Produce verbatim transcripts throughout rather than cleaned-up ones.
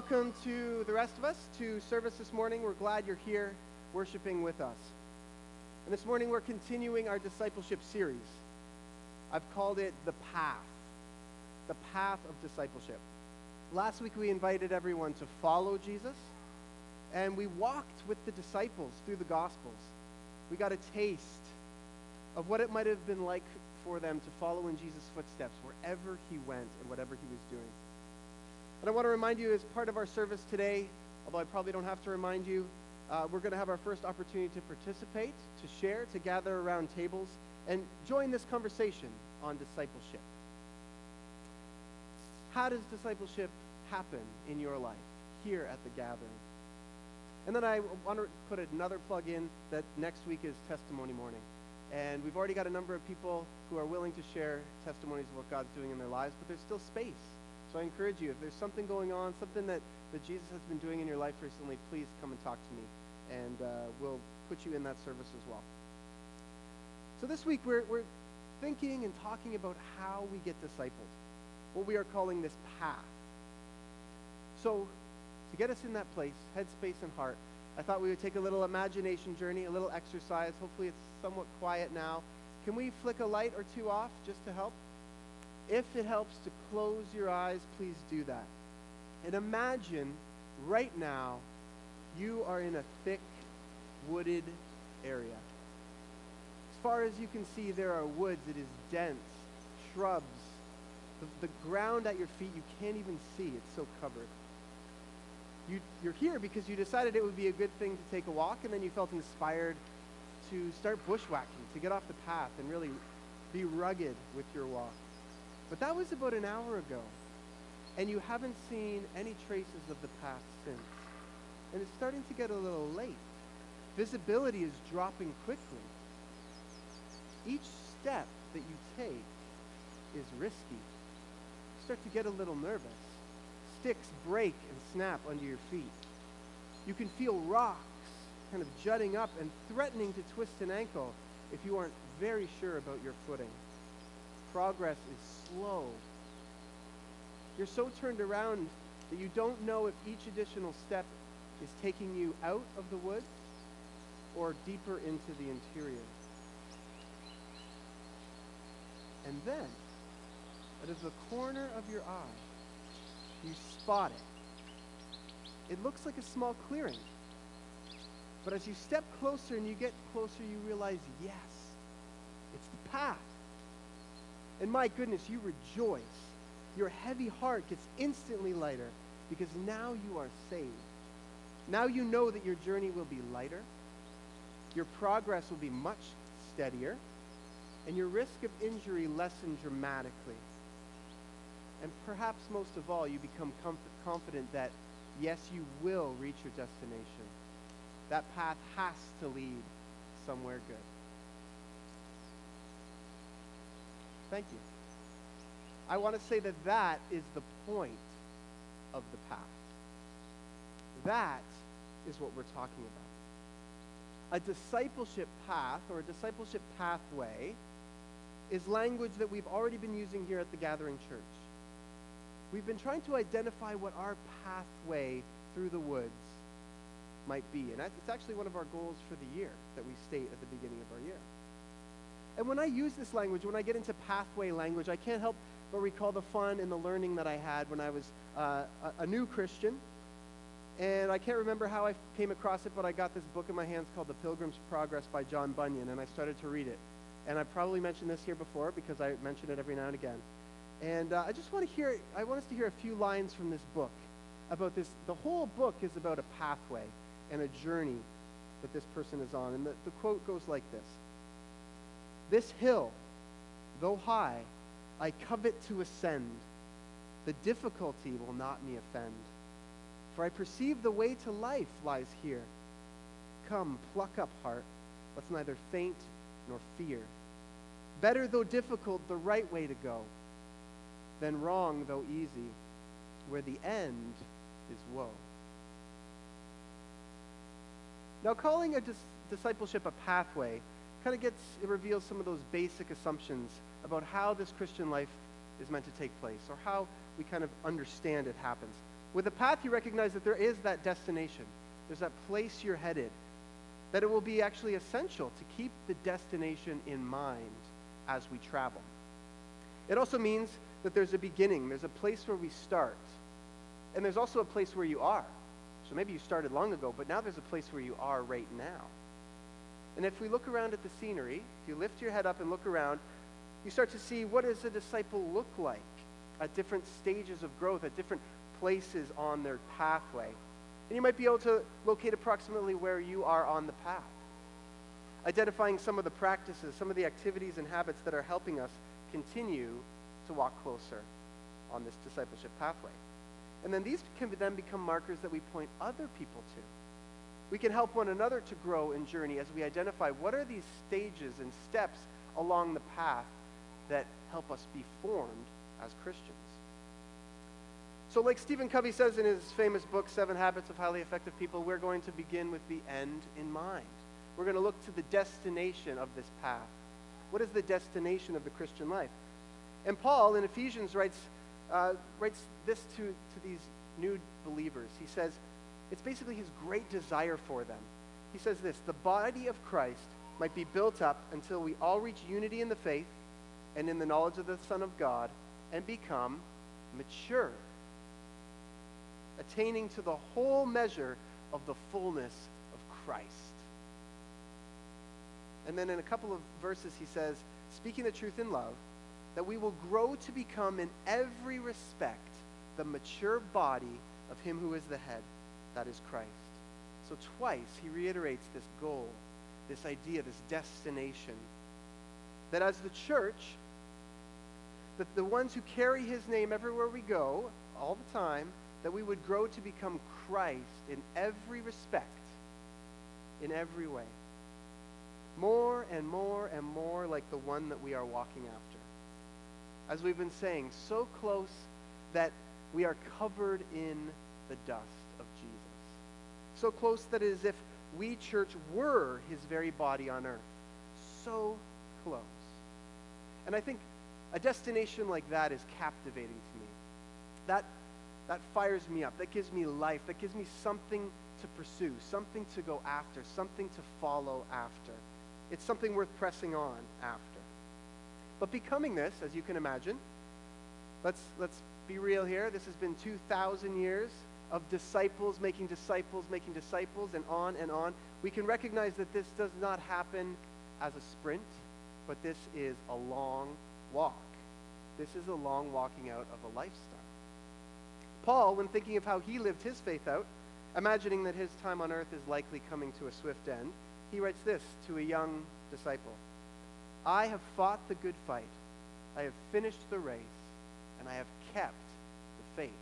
welcome to the rest of us to service this morning. We're glad you're here worshiping with us. And this morning we're continuing our discipleship series. I've called it The Path. The Path of Discipleship. Last week we invited everyone to follow Jesus, and we walked with the disciples through the Gospels. We got a taste of what it might have been like for them to follow in Jesus' footsteps wherever he went and whatever he was doing. And I want to remind you, as part of our service today, although I probably don't have to remind you, uh, we're going to have our first opportunity to participate, to share, to gather around tables, and join this conversation on discipleship. How does discipleship happen in your life here at the gathering? And then I want to put another plug in that next week is Testimony Morning. And we've already got a number of people who are willing to share testimonies of what God's doing in their lives, but there's still space. So I encourage you, if there's something going on, something that, that Jesus has been doing in your life recently, please come and talk to me, and uh, we'll put you in that service as well. So this week we're, we're thinking and talking about how we get discipled, what we are calling this path. So to get us in that place, head, space, and heart, I thought we would take a little imagination journey, a little exercise. Hopefully it's somewhat quiet now. Can we flick a light or two off just to help? If it helps to close your eyes, please do that. And imagine right now you are in a thick, wooded area. As far as you can see, there are woods. It is dense, shrubs. The, the ground at your feet, you can't even see. It's so covered. You, you're here because you decided it would be a good thing to take a walk, and then you felt inspired to start bushwhacking, to get off the path and really be rugged with your walk. But that was about an hour ago, and you haven't seen any traces of the path since. And it's starting to get a little late. Visibility is dropping quickly. Each step that you take is risky. You start to get a little nervous. Sticks break and snap under your feet. You can feel rocks kind of jutting up and threatening to twist an ankle if you aren't very sure about your footing. Progress is slow. You're so turned around that you don't know if each additional step is taking you out of the woods or deeper into the interior. And then, out of the corner of your eye, you spot it. It looks like a small clearing. But as you step closer and you get closer, you realize, yes, it's the path. And my goodness, you rejoice. Your heavy heart gets instantly lighter because now you are saved. Now you know that your journey will be lighter, your progress will be much steadier, and your risk of injury lessened dramatically. And perhaps most of all, you become comf- confident that, yes, you will reach your destination. That path has to lead somewhere good. Thank you. I want to say that that is the point of the path. That is what we're talking about. A discipleship path, or a discipleship pathway, is language that we've already been using here at the Gathering Church. We've been trying to identify what our pathway through the woods might be. And it's actually one of our goals for the year that we state at the beginning of our year. And when I use this language, when I get into pathway language, I can't help but recall the fun and the learning that I had when I was uh, a, a new Christian. And I can't remember how I came across it, but I got this book in my hands called The Pilgrim's Progress by John Bunyan, and I started to read it. And I probably mentioned this here before because I mention it every now and again. And uh, I just want to hear, I want us to hear a few lines from this book about this. The whole book is about a pathway and a journey that this person is on. And the, the quote goes like this. This hill, though high, I covet to ascend. The difficulty will not me offend. For I perceive the way to life lies here. Come, pluck up, heart. Let's neither faint nor fear. Better, though difficult, the right way to go, than wrong, though easy, where the end is woe. Now, calling a dis- discipleship a pathway kind of gets, it reveals some of those basic assumptions about how this Christian life is meant to take place, or how we kind of understand it happens. With a path, you recognize that there is that destination. There's that place you're headed. That it will be actually essential to keep the destination in mind as we travel. It also means that there's a beginning. There's a place where we start. And there's also a place where you are. So maybe you started long ago, but now there's a place where you are right now. And if we look around at the scenery, if you lift your head up and look around, you start to see, what does a disciple look like at different stages of growth, at different places on their pathway. And you might be able to locate approximately where you are on the path. Identifying some of the practices, some of the activities and habits that are helping us continue to walk closer on this discipleship pathway. And then these can then become markers that we point other people to. We can help one another to grow and journey as we identify what are these stages and steps along the path that help us be formed as Christians. So like Stephen Covey says in his famous book, Seven Habits of Highly Effective People, we're going to begin with the end in mind. We're going to look to the destination of this path. What is the destination of the Christian life? And Paul in Ephesians writes, uh, writes this to, to these new believers. He says, it's basically his great desire for them. He says this, the body of Christ might be built up until we all reach unity in the faith and in the knowledge of the Son of God and become mature, attaining to the whole measure of the fullness of Christ. And then in a couple of verses he says, speaking the truth in love, that we will grow to become in every respect the mature body of him who is the head, that is Christ. So twice he reiterates this goal, this idea, this destination, that as the church, that the ones who carry his name everywhere we go, all the time, that we would grow to become Christ in every respect, in every way. More and more and more like the one that we are walking after. As we've been saying, so close that we are covered in the dust of Jesus. So close that it is as if we, church, were his very body on earth. So close. And I think a destination like that is captivating to me. That, that fires me up. That gives me life. That gives me something to pursue, something to go after, something to follow after. It's something worth pressing on after. But becoming this, as you can imagine, let's, let's be real here. This has been two thousand years of disciples making disciples, making disciples, and on and on. We can recognize that this does not happen as a sprint, but this is a long walk. This is a long walking out of a lifestyle. Paul, when thinking of how he lived his faith out, imagining that his time on earth is likely coming to a swift end, he writes this to a young disciple. I have fought the good fight. I have finished the race, and I have kept the faith.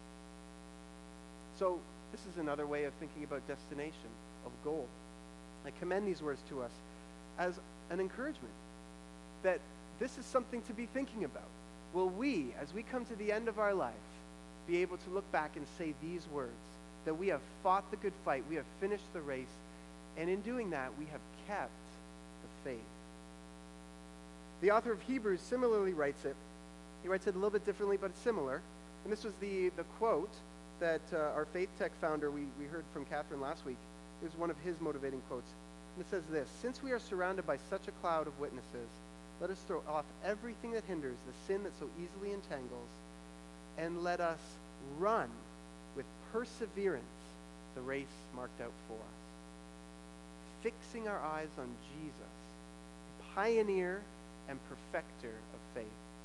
So this is another way of thinking about destination, of goal. I commend these words to us as an encouragement that this is something to be thinking about. Will we, as we come to the end of our life, be able to look back and say these words, that we have fought the good fight, we have finished the race, and in doing that, we have kept the faith. The author of Hebrews similarly writes it. He writes it a little bit differently, but it's similar. And this was the, the quote that uh, our Faith Tech founder, we, we heard from Catherine last week. It was one of his motivating quotes. And it says this, since we are surrounded by such a cloud of witnesses, let us throw off everything that hinders, the sin that so easily entangles, and let us run with perseverance the race marked out for us. Fixing our eyes on Jesus, pioneer and perfecter of faith.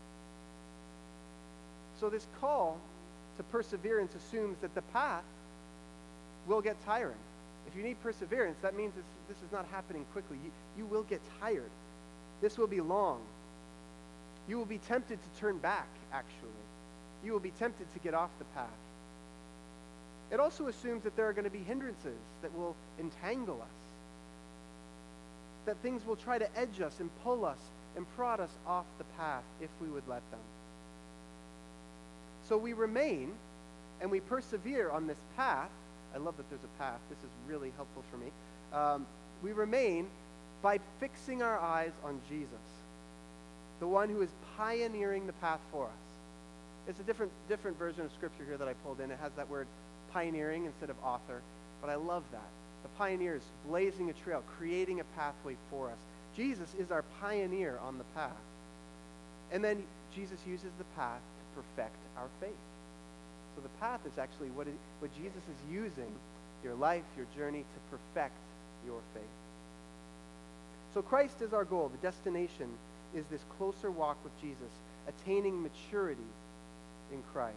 So this call to perseverance assumes that the path will get tiring. If you need perseverance, that means this, this is not happening quickly. You, you will get tired. This will be long. You will be tempted to turn back, actually. You will be tempted to get off the path. It also assumes that there are going to be hindrances that will entangle us, that things will try to edge us and pull us and prod us off the path if we would let them. So we remain and we persevere on this path. I love that there's a path. This is really helpful for me. Um, we remain by fixing our eyes on Jesus, the one who is pioneering the path for us. It's a different different version of scripture here that I pulled in. It has that word pioneering instead of author, but I love that. The pioneers blazing a trail, creating a pathway for us. Jesus is our pioneer on the path. And then Jesus uses the path to perfect our faith. So the path is actually what, it, what Jesus is using, your life, your journey, to perfect your faith. So Christ is our goal. The destination is this closer walk with Jesus, attaining maturity in Christ.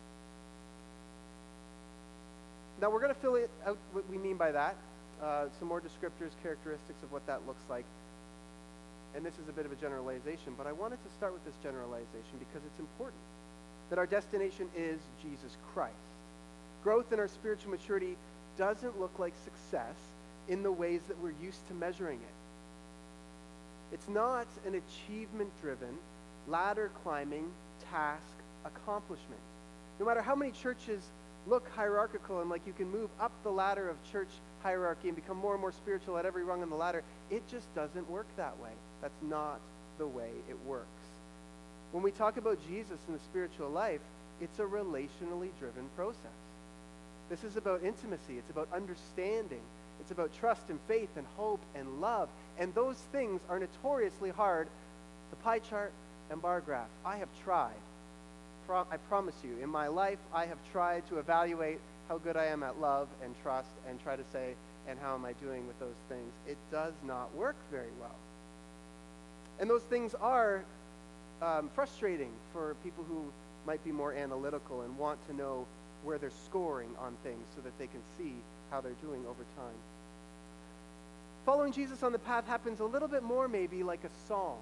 Now we're going to fill it out what we mean by that. Uh, some more descriptors, characteristics of what that looks like. And this is a bit of a generalization, but I wanted to start with this generalization because it's important that our destination is Jesus Christ. Growth in our spiritual maturity doesn't look like success in the ways that we're used to measuring it. It's not an achievement-driven, ladder-climbing task accomplishment. No matter how many churches look hierarchical and like you can move up the ladder of church hierarchy and become more and more spiritual at every rung on the ladder, it just doesn't work that way. That's not the way it works. When we talk about Jesus in the spiritual life, it's a relationally driven process. This is about intimacy. It's about understanding. It's about trust and faith and hope and love. And those things are notoriously hard. The pie chart and bar graph. I have tried. Pro- I promise you, in my life, I have tried to evaluate how good I am at love and trust and try to say, and how am I doing with those things? It does not work very well. And those things are um, frustrating for people who might be more analytical and want to know where they're scoring on things so that they can see how they're doing over time. Following Jesus on the path happens a little bit more maybe like a song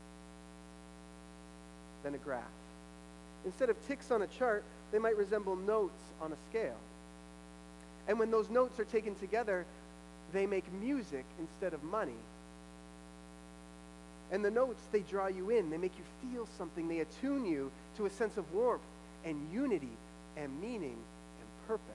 than a graph. Instead of ticks on a chart, they might resemble notes on a scale. And when those notes are taken together, they make music instead of money. And the notes, they draw you in. They make you feel something. They attune you to a sense of warmth and unity and meaning and purpose.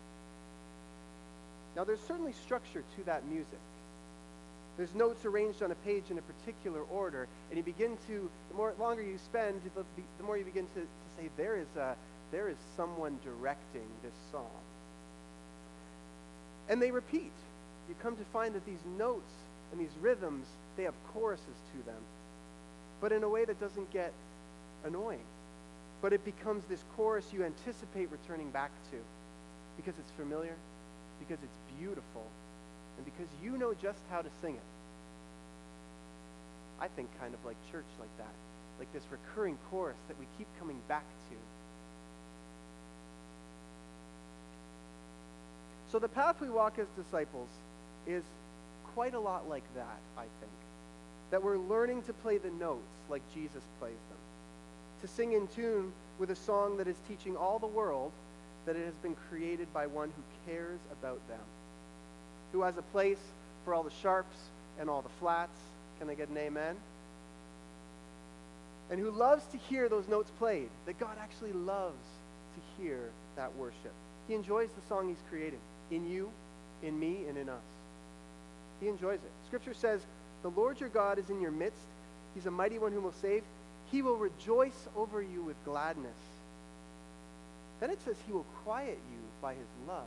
Now, there's certainly structure to that music. There's notes arranged on a page in a particular order, and you begin to, the more longer you spend, the, the more you begin to, to say, there is, a, there is someone directing this song. And they repeat. You come to find that these notes and these rhythms, they have choruses to them, but in a way that doesn't get annoying. But it becomes this chorus you anticipate returning back to because it's familiar, because it's beautiful, and because you know just how to sing it. I think kind of like church like that, like this recurring chorus that we keep coming back to. So the path we walk as disciples is quite a lot like that, I think. That we're learning to play the notes like Jesus plays them. To sing in tune with a song that is teaching all the world that it has been created by one who cares about them. Who has a place for all the sharps and all the flats. Can I get an amen? And who loves to hear those notes played. That God actually loves to hear that worship. He enjoys the song he's creating. In you, in me, and in us. He enjoys it. Scripture says, the Lord your God is in your midst. He's a mighty one whom will save. He will rejoice over you with gladness. Then it says he will quiet you by his love.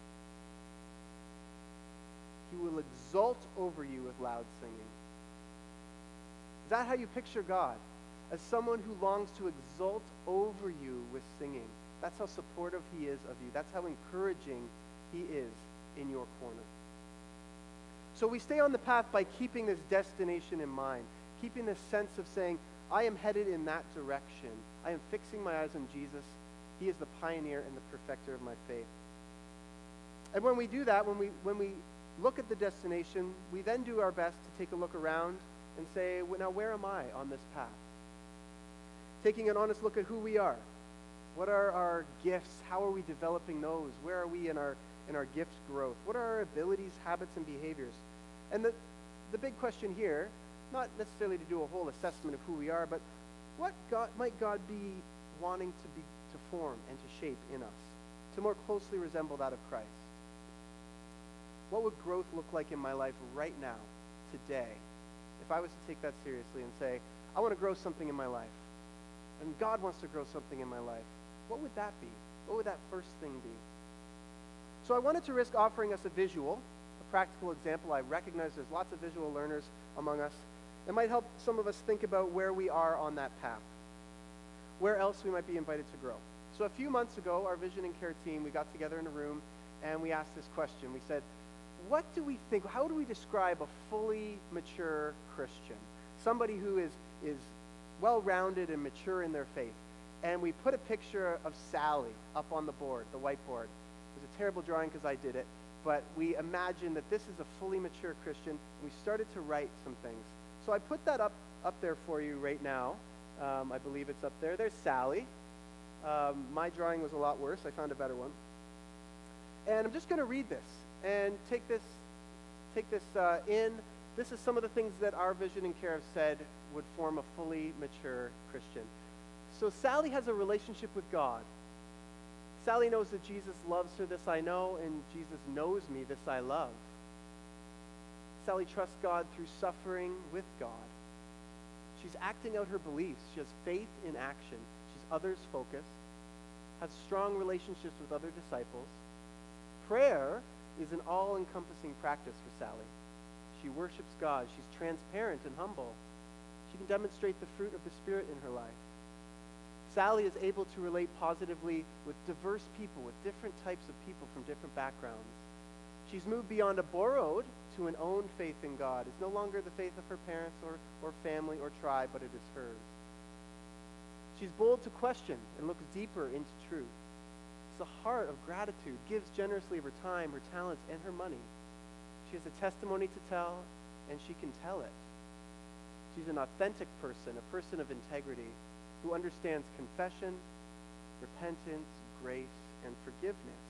He will exult over you with loud singing. Is that how you picture God? As someone who longs to exult over you with singing. That's how supportive he is of you. That's how encouraging he is in your corner. So we stay on the path by keeping this destination in mind, keeping this sense of saying, I am headed in that direction. I am fixing my eyes on Jesus. He is the pioneer and the perfecter of my faith. And when we do that, when we, when we look at the destination, we then do our best to take a look around and say, well, now where am I on this path? Taking an honest look at who we are. What are our gifts? How are we developing those? Where are we in our in our gift growth? What are our abilities, habits, and behaviors? And the, the big question here, not necessarily to do a whole assessment of who we are, but what God, might God be wanting to be to form and to shape in us, to more closely resemble that of Christ? What would growth look like in my life right now, today, if I was to take that seriously and say, I want to grow something in my life? and God wants to grow something in my life, what would that be? What would that first thing be? So I wanted to risk offering us a visual, a practical example. I recognize there's lots of visual learners among us. It might help some of us think about where we are on that path, where else we might be invited to grow. So a few months ago, our Vision and Care team, we got together in a room and we asked this question. We said, what do we think, how do we describe a fully mature Christian? Somebody who is, is well-rounded and mature in their faith. And we put a picture of Sally up on the board, the whiteboard. It was a terrible drawing because I did it, but we imagined that this is a fully mature Christian, and we started to write some things. So I put that up, up there for you right now. Um, I believe it's up there. There's Sally. Um, my drawing was a lot worse. I found a better one. And I'm just going to read this and take this, take this uh, in. This is some of the things that our Vision and Care have said would form a fully mature Christian. So Sally has a relationship with God. Sally knows that Jesus loves her, this I know, and Jesus knows me, this I love. Sally trusts God through suffering with God. She's acting out her beliefs. She has faith in action. She's others-focused, has strong relationships with other disciples. Prayer is an all-encompassing practice for Sally. She worships God. She's transparent and humble. She can demonstrate the fruit of the Spirit in her life. Sally is able to relate positively with diverse people, with different types of people from different backgrounds. She's moved beyond a borrowed to an own faith in God. It's no longer the faith of her parents or, or family or tribe, but it is hers. She's bold to question and looks deeper into truth. It's a heart of gratitude, gives generously of her time, her talents, and her money. She has a testimony to tell, and she can tell it. She's an authentic person, a person of integrity, who understands confession, repentance, grace, and forgiveness.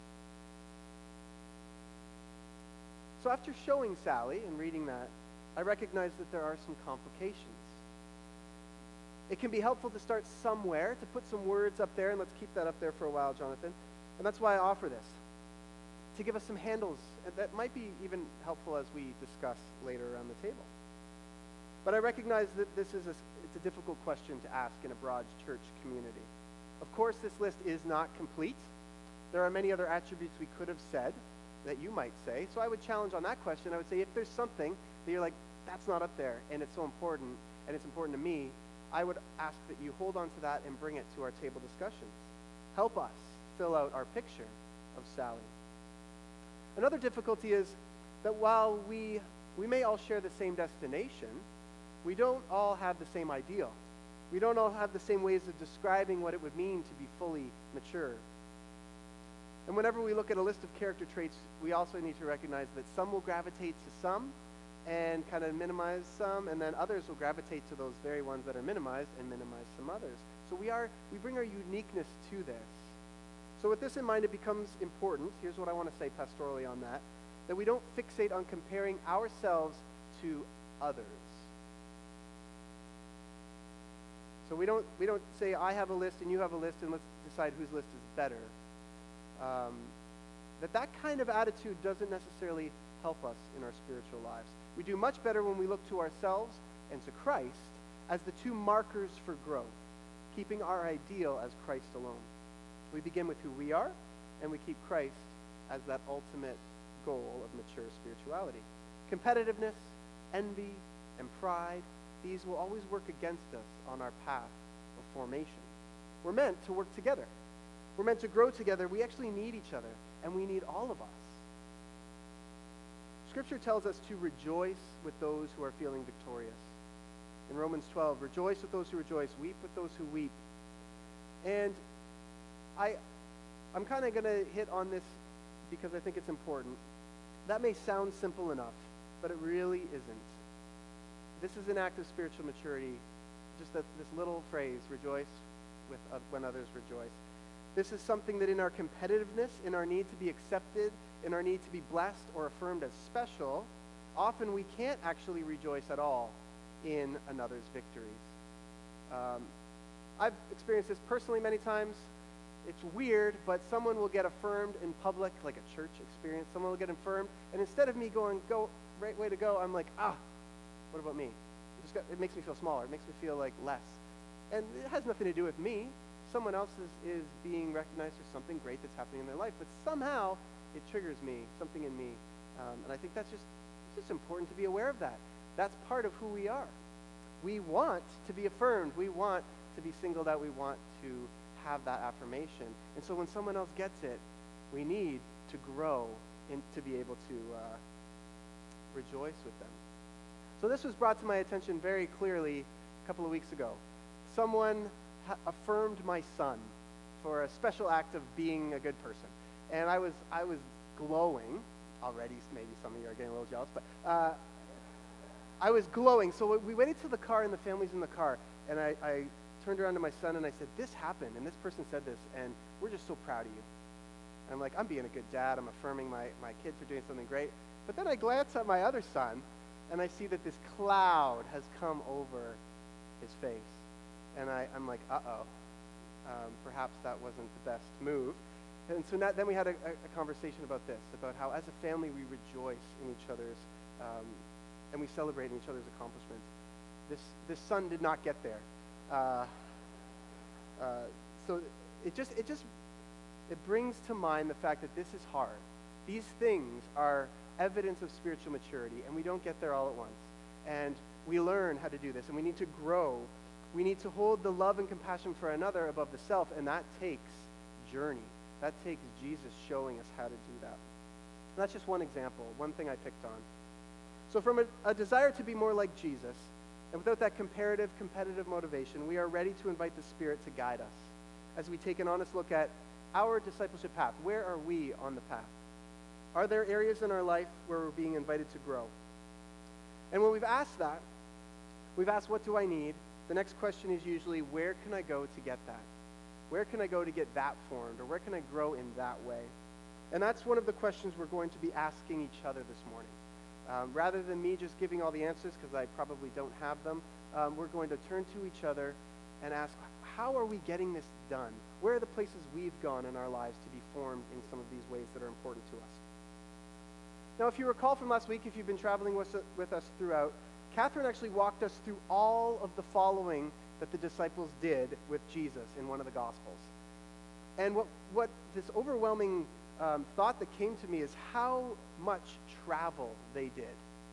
So after showing Sally and reading that, I recognize that there are some complications. It can be helpful to start somewhere, to put some words up there, and let's keep that up there for a while, Jonathan. And that's why I offer this, to give us some handles that might be even helpful as we discuss later around the table. But I recognize that this is a, it's a difficult question to ask in a broad church community. Of course, this list is not complete. There are many other attributes we could have said that you might say. So I would challenge on that question. I would say if there's something that you're like, that's not up there, and it's so important, and it's important to me, I would ask that you hold on to that and bring it to our table discussions. Help us fill out our picture of Sally. Another difficulty is that while we, we may all share the same destination, we don't all have the same ideal. We don't all have the same ways of describing what it would mean to be fully mature. And whenever we look at a list of character traits, we also need to recognize that some will gravitate to some and kind of minimize some, and then others will gravitate to those very ones that are minimized and minimize some others. So we are, we bring our uniqueness to this. So with this in mind, it becomes important, here's what I want to say pastorally on that, that we don't fixate on comparing ourselves to others. So we don't, we don't say, I have a list and you have a list and let's decide whose list is better. Um, that that kind of attitude doesn't necessarily help us in our spiritual lives. We do much better when we look to ourselves and to Christ as the two markers for growth, keeping our ideal as Christ alone. We begin with who we are, and we keep Christ as that ultimate goal of mature spirituality. Competitiveness, envy, and pride, these will always work against us on our path of formation. We're meant to work together. We're meant to grow together. We actually need each other, and we need all of us. Scripture tells us to rejoice with those who are feeling victorious. In Romans twelve, rejoice with those who rejoice, weep with those who weep. And I, I'm kind of going to hit on this because I think it's important. That may sound simple enough, but it really isn't. This is an act of spiritual maturity, just that, this little phrase, rejoice with uh, when others rejoice. This is something that in our competitiveness, in our need to be accepted, in our need to be blessed or affirmed as special, often we can't actually rejoice at all in another's victories. Um, I've experienced this personally many times. It's weird, but someone will get affirmed in public, like a church experience. Someone will get affirmed, and instead of me going, go, right way to go, I'm like, ah, what about me? It, just got, it makes me feel smaller. It makes me feel like less. And it has nothing to do with me. Someone else is, is being recognized for something great that's happening in their life, but somehow it triggers me, something in me. Um, and I think that's just, it's just important to be aware of that. That's part of who we are. We want to be affirmed. We want to be singled out. We want to have that affirmation. And so when someone else gets it, we need to grow and to be able to uh, rejoice with them. So this was brought to my attention very clearly a couple of weeks ago. Someone ha- affirmed my son for a special act of being a good person. And I was I was glowing. Already, maybe some of you are getting a little jealous, but uh, I was glowing. So we waited till the car, and the family's in the car, and I, I turned around to my son, and I said, this happened, and this person said this, and we're just so proud of you. And I'm like, I'm being a good dad. I'm affirming my, my kids for doing something great. But then I glance at my other son, and I see that this cloud has come over his face. And I, I'm like, uh-oh. Um, perhaps that wasn't the best move. And so now, then we had a, a conversation about this, about how as a family we rejoice in each other's, um, and we celebrate in each other's accomplishments. This, this son did not get there. Uh, uh, so it just, it just, it brings to mind the fact that this is hard. These things are evidence of spiritual maturity, and we don't get there all at once. And we learn how to do this, and we need to grow. We need to hold the love and compassion for another above the self, and that takes journey. That takes Jesus showing us how to do that. And that's just one example, one thing I picked on. So from a, a desire to be more like Jesus, and without that comparative, competitive motivation, we are ready to invite the Spirit to guide us as we take an honest look at our discipleship path. Where are we on the path? Are there areas in our life where we're being invited to grow? And when we've asked that, we've asked, what do I need? The next question is usually, where can I go to get that? Where can I go to get that formed? Or where can I grow in that way? And that's one of the questions we're going to be asking each other this morning. Um, rather than me just giving all the answers, because I probably don't have them, um, we're going to turn to each other and ask, how are we getting this done? Where are the places we've gone in our lives to be formed in some of these ways that are important to us? Now, if you recall from last week, if you've been traveling with, with us throughout, Catherine actually walked us through all of the following that the disciples did with Jesus in one of the Gospels. And what, what this overwhelming um, thought that came to me is how much travel they did.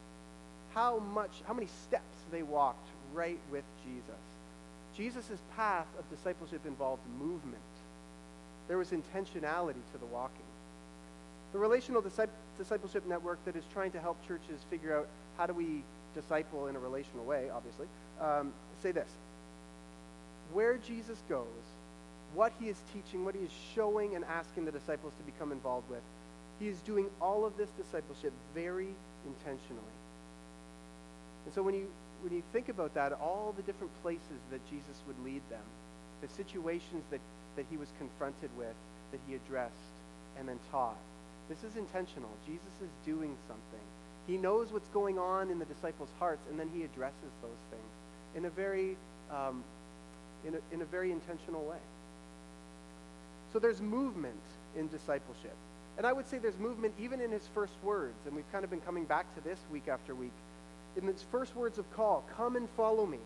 How much, how many steps they walked right with Jesus. Jesus' path of discipleship involved movement. There was intentionality to the walking. The Relational Discipleship Network that is trying to help churches figure out how do we disciple in a relational way, obviously, um, say this. Where Jesus goes, what he is teaching, what he is showing and asking the disciples to become involved with, he is doing all of this discipleship very intentionally. And so when you when you think about that, all the different places that Jesus would lead them, the situations that, that he was confronted with, that he addressed and then taught, this is intentional. Jesus is doing something. He knows what's going on in the disciples' hearts, and then he addresses those things in a very um, in a, in a very intentional way. So there's movement in discipleship. And I would say there's movement even in his first words, and we've kind of been coming back to this week after week. In his first words of call, come and follow me.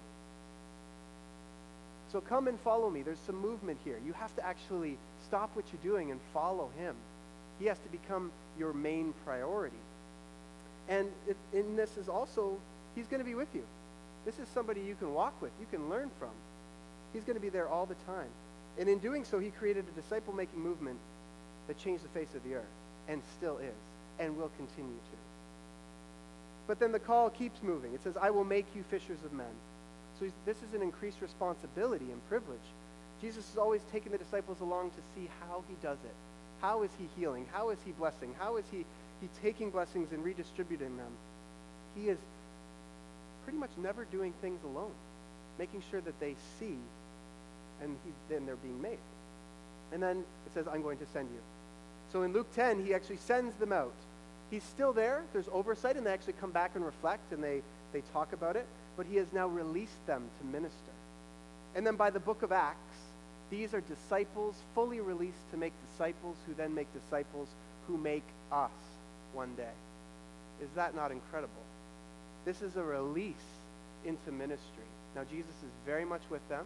So come and follow me. There's some movement here. You have to actually stop what you're doing and follow him. He has to become your main priority. And it, in this is also, he's going to be with you. This is somebody you can walk with, you can learn from. He's going to be there all the time. And in doing so, he created a disciple-making movement that changed the face of the earth, and still is, and will continue to. But then the call keeps moving. It says, I will make you fishers of men. So he's, this is an increased responsibility and privilege. Jesus is always taking the disciples along to see how he does it. How is he healing? How is he blessing? How is he, he taking blessings and redistributing them? He is pretty much never doing things alone, making sure that they see, and he, then they're being made. And then it says, I'm going to send you. So in Luke ten, he actually sends them out. He's still there. There's oversight, and they actually come back and reflect, and they, they talk about it. But he has now released them to minister. And then by the book of Acts, these are disciples fully released to make disciples who then make disciples who make us one day. Is that not incredible? This is a release into ministry. Now, Jesus is very much with them,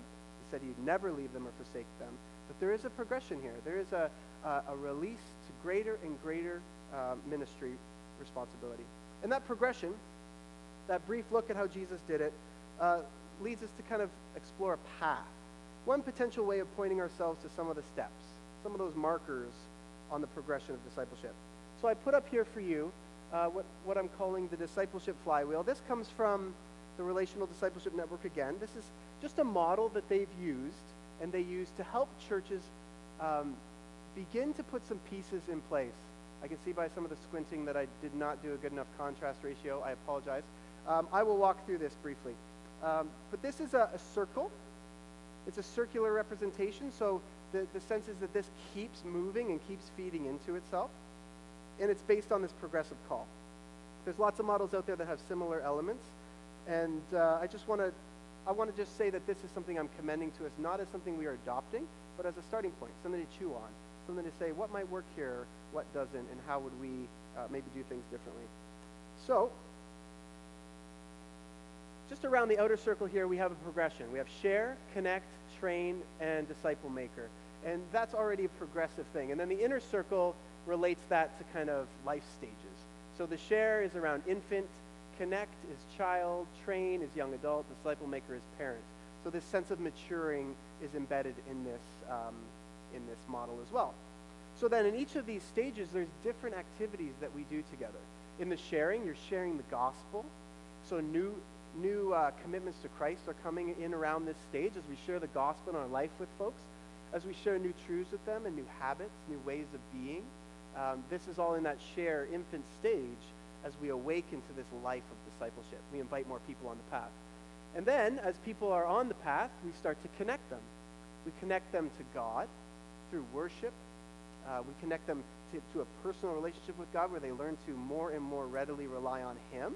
said he'd never leave them or forsake them. But there is a progression here. There is a, a, a release to greater and greater uh, ministry responsibility. And that progression, that brief look at how Jesus did it, uh, leads us to kind of explore a path. One potential way of pointing ourselves to some of the steps, some of those markers on the progression of discipleship. So I put up here for you uh, what, what I'm calling the discipleship flywheel. This comes from the Relational Discipleship Network again. This is just a model that they've used, and they use to help churches um, begin to put some pieces in place. I can see by some of the squinting that I did not do a good enough contrast ratio. I apologize. Um, I will walk through this briefly. Um, but this is a, a circle. It's a circular representation, so the, the sense is that this keeps moving and keeps feeding into itself, and it's based on this progressive call. There's lots of models out there that have similar elements, and uh, I just want to I want to just say that this is something I'm commending to us, not as something we are adopting, but as a starting point, something to chew on, something to say what might work here, what doesn't, and how would we uh, maybe do things differently. So, just around the outer circle here, we have a progression. We have share, connect, train, and disciple maker. And that's already a progressive thing. And then the inner circle relates that to kind of life stages. So the share is around infant, connect is child, train is young adult, disciple maker is parent. So this sense of maturing is embedded in this, um, in this model as well. So then in each of these stages, there's different activities that we do together. In the sharing, you're sharing the gospel. So new, new uh, commitments to Christ are coming in around this stage as we share the gospel in our life with folks, as we share new truths with them and new habits, new ways of being. Um, this is all in that share infant stage as we awaken to this life of discipleship. We invite more people on the path. And then, as people are on the path, we start to connect them. We connect them to God through worship. Uh, we connect them to, to a personal relationship with God where they learn to more and more readily rely on Him.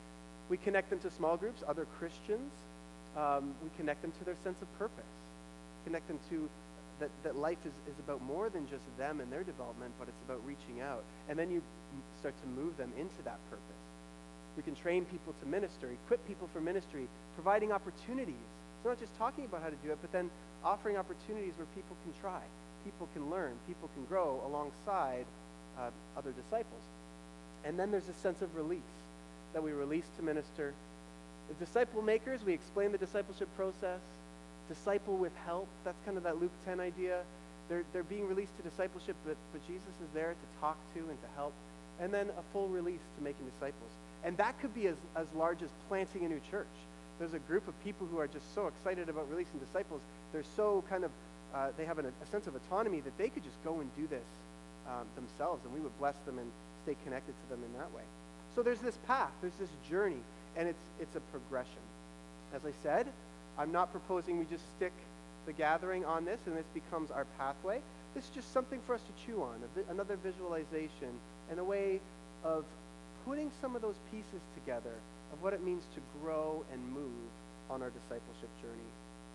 We connect them to small groups, other Christians. Um, we connect them to their sense of purpose. Connect them to that, that life is, is about more than just them and their development, but it's about reaching out. And then you start to move them into that purpose. We can train people to minister, equip people for ministry, providing opportunities. It's not just talking about how to do it, but then offering opportunities where people can try, people can learn, people can grow alongside uh, other disciples. And then there's a sense of release, that we release to minister. As disciple makers, we explain the discipleship process. Disciple with help, that's kind of that Luke ten idea. They're, they're being released to discipleship, but, but Jesus is there to talk to and to help. And then a full release to making disciples. And that could be as, as large as planting a new church. There's a group of people who are just so excited about releasing disciples. They're so kind of, uh, they have an, a sense of autonomy that they could just go and do this um, themselves, and we would bless them and stay connected to them in that way. So there's this path, there's this journey, and it's, it's a progression. As I said, I'm not proposing we just stick the gathering on this and this becomes our pathway. This is just something for us to chew on, vi- another visualization and a way of putting some of those pieces together of what it means to grow and move on our discipleship journey.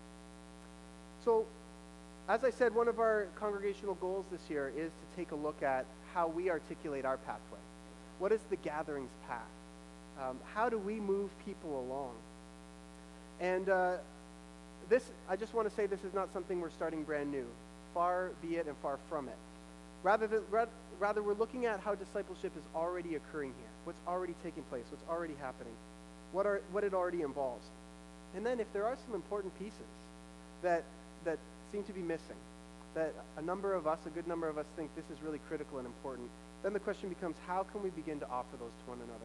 So, as I said, one of our congregational goals this year is to take a look at how we articulate our pathway. What is the gathering's path? Um, how do we move people along? And uh, this, I just want to say this is not something we're starting brand new. Far be it and far from it. Rather, than, rather, we're looking at how discipleship is already occurring here, what's already taking place, what's already happening, what, are, what it already involves. And then if there are some important pieces that, that seem to be missing, that a number of us, a good number of us think this is really critical and important, then the question becomes, how can we begin to offer those to one another?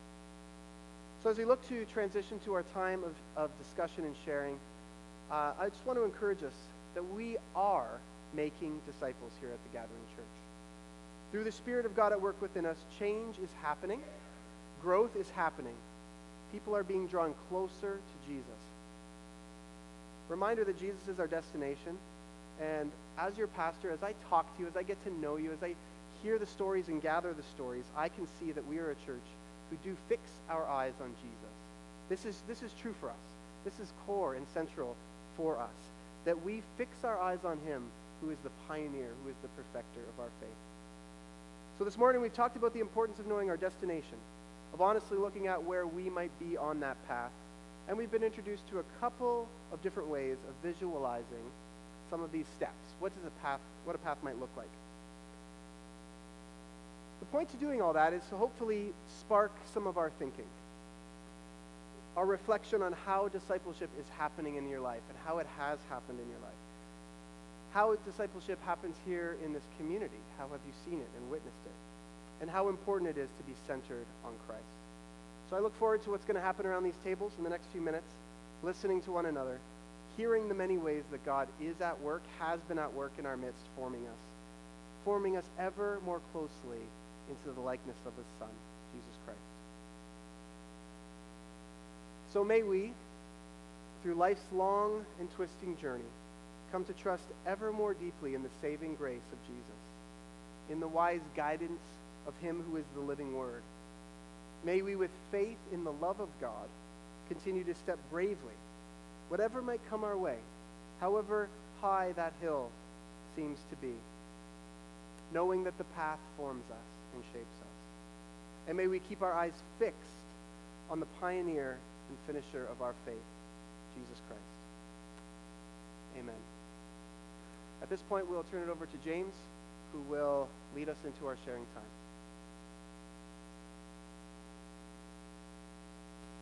So as we look to transition to our time of, of discussion and sharing, uh, I just want to encourage us that we are making disciples here at the Gathering Church. Through the Spirit of God at work within us, change is happening, growth is happening. People are being drawn closer to Jesus. Reminder that Jesus is our destination, and as your pastor, as I talk to you, as I get to know you, as I hear the stories and gather the stories, I can see that we are a church who do fix our eyes on Jesus. This is, this is true for us. This is core and central for us, that we fix our eyes on Him who is the pioneer, who is the perfecter of our faith. So this morning we've talked about the importance of knowing our destination, of honestly looking at where we might be on that path, And we've been introduced to a couple of different ways of visualizing some of these steps. What does a path, what a path might look like? The point to doing all that is to hopefully spark some of our thinking, our reflection on how discipleship is happening in your life and how it has happened in your life. How discipleship happens here in this community. How have you seen it and witnessed it? And how important it is to be centered on Christ. So I look forward to what's going to happen around these tables in the next few minutes, listening to one another, hearing the many ways that God is at work, has been at work in our midst, forming us, forming us ever more closely into the likeness of his Son, Jesus Christ. So may we, through life's long and twisting journey, come to trust ever more deeply in the saving grace of Jesus, in the wise guidance of him who is the living Word. May we, with faith in the love of God, continue to step bravely, whatever might come our way, however high that hill seems to be, knowing that the path forms us and shapes us. And may we keep our eyes fixed on the pioneer and finisher of our faith, Jesus Christ. Amen. At this point, we'll turn it over to James, who will lead us into our sharing time.